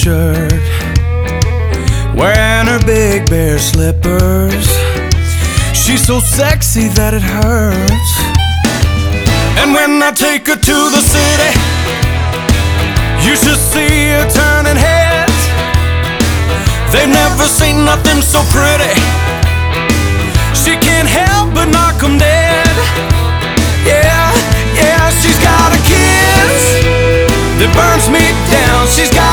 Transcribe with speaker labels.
Speaker 1: shirt, wearing her big bear slippers. She's so sexy that it hurts. And when I take her to the city, you should see her turning heads. They've never seen nothing so pretty. She can't help but knock 'em dead. Yeah, yeah, she's got a kiss that burns me down. She's got